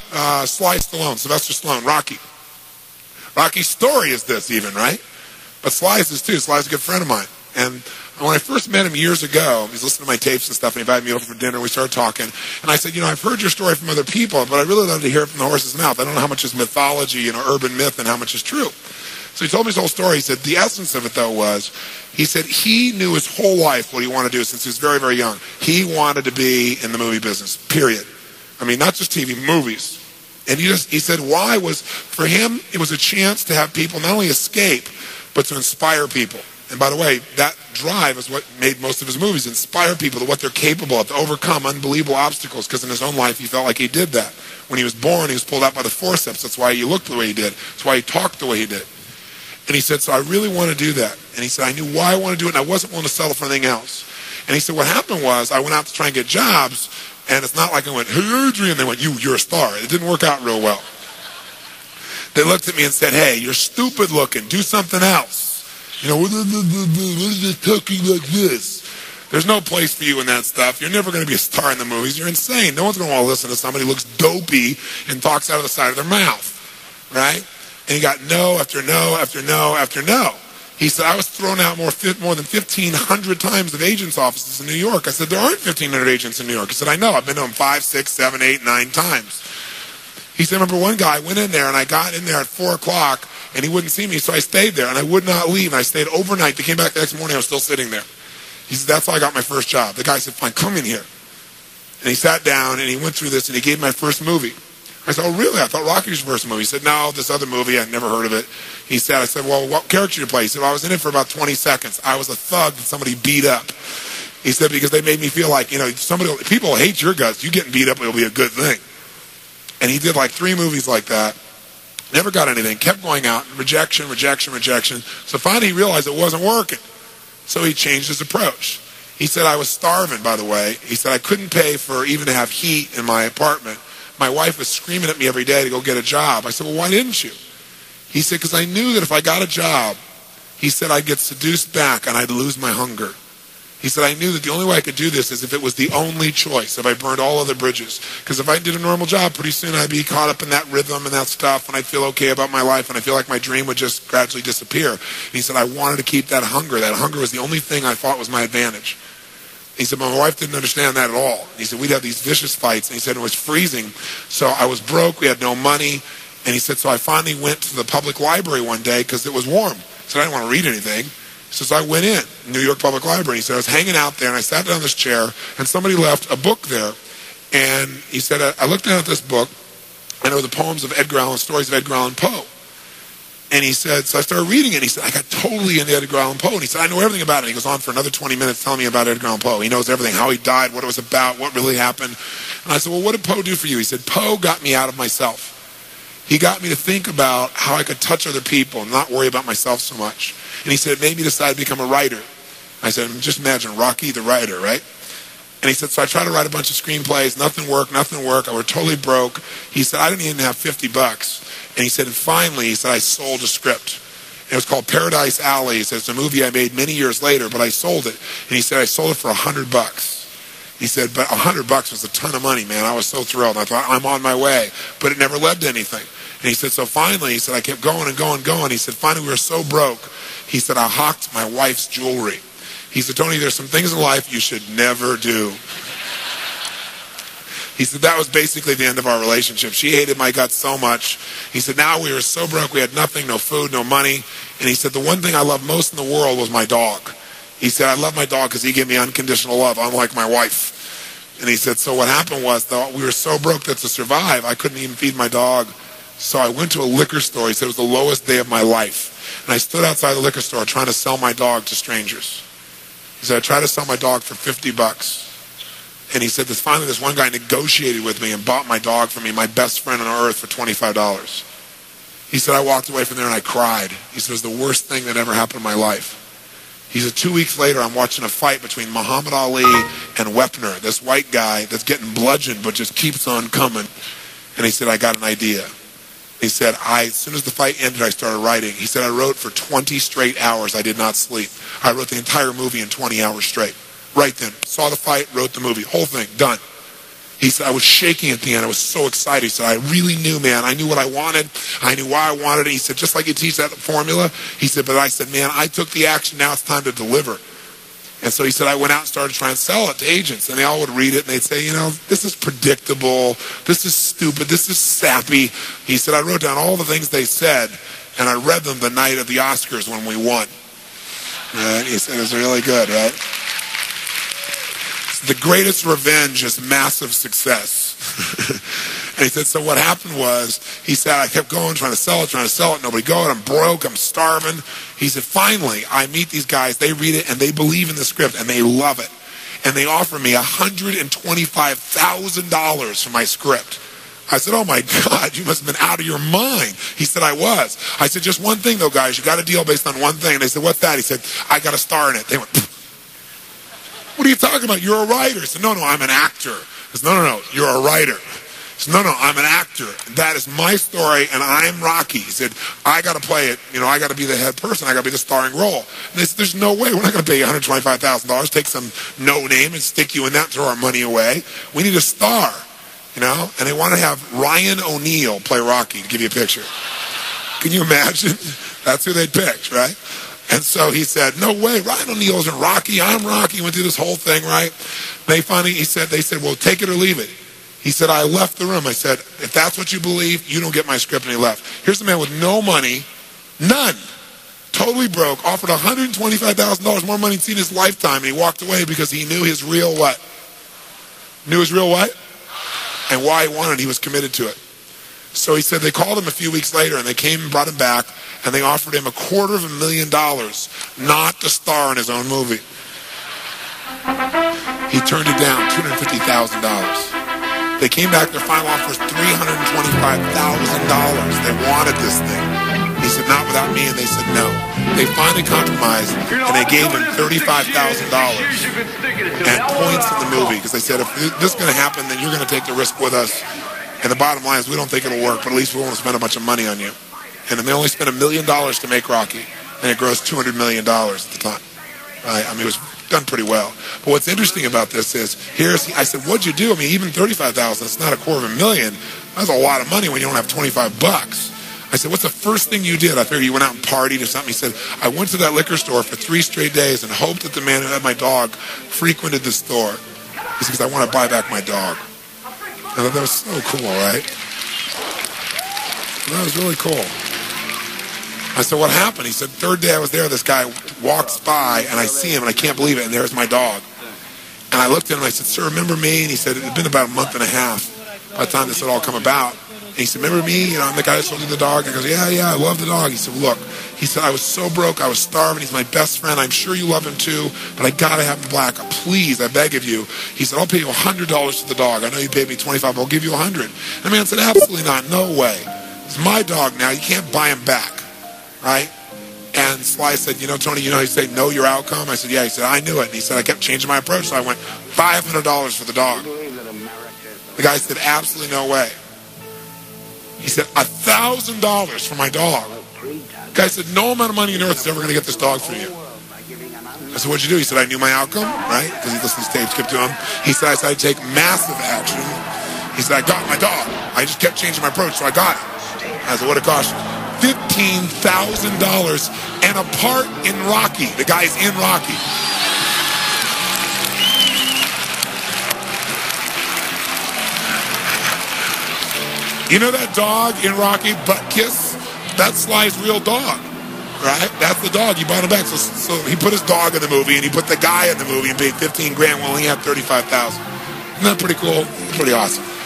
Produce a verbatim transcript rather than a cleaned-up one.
uh, Sly Stallone, Sylvester Stallone, Rocky. Rocky's story is this even, right? But Sly's is too. Sly's a good friend of mine. And when I first met him years ago, he was listening to my tapes and stuff, and he invited me over for dinner. We started talking. And I said, you know, I've heard your story from other people, but I really love to hear it from the horse's mouth. I don't know how much is mythology, you know, urban myth, and how much is true. So he told me his whole story. He said the essence of it, though, was he said he knew his whole life what he wanted to do since he was very, very young. He wanted to be in the movie business, period. I mean, not just T V, movies. And he just, he said why was, for him, it was a chance to have people not only escape, but to inspire people. And by the way, that drive is what made most of his movies, inspire people to what they're capable of, to overcome unbelievable obstacles, because in his own life he felt like he did that. When he was born, he was pulled out by the forceps. That's why he looked the way he did. That's why he talked the way he did. And he said, so I really want to do that. And he said, I knew why I want to do it, and I wasn't willing to settle for anything else. And he said, what happened was, I went out to try and get jobs, and it's not like I went, hey, Adrian, they went, you, you're a star. It didn't work out real well. They looked at me and said, hey, you're stupid looking. Do something else. You know, what is this talking like this? There's no place for you in that stuff. You're never going to be a star in the movies. You're insane. No one's going to want to listen to somebody who looks dopey and talks out of the side of their mouth, right? And he got no after no after no after no. He said, I was thrown out more, more than fifteen hundred times of agents' offices in New York. I said, there aren't fifteen hundred agents in New York. He said, I know. I've been to them five, six, seven, eight, nine times. He said, I remember one guy went in there, and I got in there at four o'clock, and he wouldn't see me, so I stayed there, and I would not leave. And I stayed overnight. They came back the next morning. I was still sitting there. He said, that's how I got my first job. The guy said, fine, come in here. And he sat down, and he went through this, and he gave my first movie. I said, oh, really? I thought Rocky was your first movie. He said, no, this other movie, I'd never heard of it. He said, I said, well, what character did you play? He said, well, I was in it for about twenty seconds. I was a thug that somebody beat up. He said, because they made me feel like, you know, somebody, people hate your guts. You getting beat up, it'll be a good thing. And he did like three movies like that. Never got anything. Kept going out. Rejection, rejection, rejection. So finally he realized it wasn't working. So he changed his approach. He said, I was starving, by the way. He said, I couldn't pay for even to have heat in my apartment. My wife was screaming at me every day to go get a job. I said, well, why didn't you? He said, because I knew that if I got a job, he said, I'd get seduced back and I'd lose my hunger. He said, I knew that the only way I could do this is if it was the only choice, if I burned all other bridges. Because if I did a normal job, pretty soon I'd be caught up in that rhythm and that stuff, and I'd feel okay about my life, and I feel like my dream would just gradually disappear. And he said, I wanted to keep that hunger. That hunger was the only thing I thought was my advantage. He said, my wife didn't understand that at all. He said, we'd have these vicious fights. And he said, it was freezing. So I was broke. We had no money. And he said, so I finally went to the public library one day because it was warm. He said, I didn't want to read anything. He says, I went in, New York Public Library. He said, I was hanging out there, and I sat down in this chair, and somebody left a book there. And he said, I, I looked down at this book, and it was the poems of Edgar Allan, stories of Edgar Allan Poe. And he said, so I started reading it, and he said, I got totally into Edgar Allan Poe. And he said, I know everything about it. He goes on for another twenty minutes telling me about Edgar Allan Poe. He knows everything, how he died, what it was about, what really happened. And I said, well, what did Poe do for you? He said, Poe got me out of myself. He got me to think about how I could touch other people and not worry about myself so much. And he said, it made me decide to become a writer. I said, just imagine Rocky the writer, right? And he said, so I tried to write a bunch of screenplays. Nothing worked, nothing worked. I was totally broke. He said, I didn't even have fifty bucks. And he said, and finally, he said, I sold a script. And it was called Paradise Alley. He said, it's a movie I made many years later, but I sold it. And he said, I sold it for a hundred bucks. He said, but a hundred bucks was a ton of money, man. I was so thrilled. I thought, I'm on my way. But it never led to anything. And he said, so finally, he said, I kept going and going and going. He said, finally, we were so broke. He said, I hawked my wife's jewelry. He said, Tony, there's some things in life you should never do. He said, that was basically the end of our relationship. She hated my guts so much. He said, now we were so broke, we had nothing, no food, no money. And he said, the one thing I loved most in the world was my dog. He said, I love my dog because he gave me unconditional love, unlike my wife. And he said, so what happened was, though, we were so broke that to survive, I couldn't even feed my dog. So I went to a liquor store. He said, it was the lowest day of my life. And I stood outside the liquor store trying to sell my dog to strangers. He said, I tried to sell my dog for fifty bucks. And he said, this, finally this one guy negotiated with me and bought my dog for me, my best friend on earth, for twenty-five dollars. He said, I walked away from there and I cried. He said, it was the worst thing that ever happened in my life. He said, two weeks later, I'm watching a fight between Muhammad Ali and Wepner, this white guy that's getting bludgeoned but just keeps on coming. And he said, I got an idea. He said, I, as soon as the fight ended, I started writing. He said, I wrote for twenty straight hours. I did not sleep. I wrote the entire movie in twenty hours straight. Right then. Saw the fight, wrote the movie. Whole thing, done. He said, I was shaking at the end. I was so excited. He said, I really knew, man. I knew what I wanted. I knew why I wanted it. He said, just like you teach that formula. He said, but I said, man, I took the action. Now it's time to deliver. And so he said, I went out and started trying to sell it to agents. And they all would read it, and they'd say, you know, this is predictable. This is stupid. This is sappy. He said, I wrote down all the things they said, and I read them the night of the Oscars when we won. And he said, it was really good, right? The greatest revenge is massive success. And he said, so what happened was, he said, I kept going, trying to sell it, trying to sell it, nobody going, I'm broke, I'm starving. He said, finally, I meet these guys, they read it, and they believe in the script, and they love it. And they offer me one hundred twenty-five thousand dollars for my script. I said, oh my God, you must have been out of your mind. He said, I was. I said, just one thing though, guys, you got a deal based on one thing. And they said, what's that? He said, I got a star in it. They went, pfft. What are you talking about? You're a writer. I said, no, no, I'm an actor. I said, no, no, no, you're a writer. I said, no, no, I'm an actor. That is my story, and I'm Rocky. He said, I got to play it. You know, I got to be the head person. I got to be the starring role. And they said, there's no way. We're not going to pay you one hundred twenty-five thousand dollars, take some no name and stick you in that and throw our money away. We need a star, you know? And they want to have Ryan O'Neal play Rocky, to give you a picture. Can you imagine? That's who they'd pick, right? And so he said, no way, Ryan O'Neal isn't Rocky, I'm Rocky. Went through this whole thing, right? They finally, he said, they said, well, take it or leave it. He said, I left the room. I said, if that's what you believe, you don't get my script. And he left. Here's a man with no money, none, totally broke, offered one hundred twenty-five thousand dollars, more money he'd seen in his lifetime, and he walked away because he knew his real what? Knew his real what? And why he wanted, he was committed to it. So he said they called him a few weeks later, and they came and brought him back, and they offered him a quarter of a million dollars not to star in his own movie. He turned it down, two hundred fifty thousand dollars. They came back, their final offer was three hundred twenty-five thousand dollars. They wanted this thing. He said, not without me, and they said no. They finally compromised, and they gave him thirty-five thousand dollars and points in the movie, because they said, if this is going to happen, then you're going to take the risk with us. And the bottom line is, we don't think it'll work, but at least we won't spend a bunch of money on you. And then they only spent a million dollars to make Rocky, and it grossed two hundred million dollars at the time. Right? I mean, it was done pretty well. But what's interesting about this is, here's, I said, what'd you do? I mean, even thirty-five thousand dollars, that's not a quarter of a million. That's a lot of money when you don't have twenty-five bucks. I said, what's the first thing you did? I figured you went out and partied or something. He said, I went to that liquor store for three straight days and hoped that the man who had my dog frequented the store. He said, because I want to buy back my dog. I thought that was so cool, right? That was really cool. I said, what happened? He said, third day I was there, this guy walks by, and I see him, and I can't believe it, and there's my dog. And I looked at him, and I said, sir, remember me? And he said, it had been about a month and a half by the time this had all come about. And he said, remember me? You know, I'm the guy that sold you the dog. I goes, yeah, yeah, I love the dog. He said, look, he said, I was so broke, I was starving. He's my best friend. I'm sure you love him too, but I got to have him black. Please, I beg of you. He said, I'll pay you one hundred dollars for the dog. I know you paid me twenty-five dollars, but I'll give you one hundred dollars. And the man said, absolutely not, no way. It's my dog now. You can't buy him back, right? And Sly said, you know, Tony, you know, he said, know your outcome? I said, yeah. He said, I knew it. And he said, I kept changing my approach. So I went, five hundred dollars for the dog. The guy said, absolutely no way. He said, one thousand dollars for my dog. The guy said, no amount of money on earth is ever going to get this dog for you. I said, what'd you do? He said, I knew my outcome, right? Because he listened to tapes, kept to him. He said, I decided to take massive action. He said, I got my dog. I just kept changing my approach, so I got it. I said, what it cost you? fifteen thousand dollars and a part in Rocky. The guy's in Rocky. You know that dog in Rocky, Butt Kiss? That's Sly's real dog, right? That's the dog. He bought him back. So, so he put his dog in the movie, and he put the guy in the movie and paid fifteen grand while he had thirty-five thousand. Isn't that pretty cool? Pretty awesome.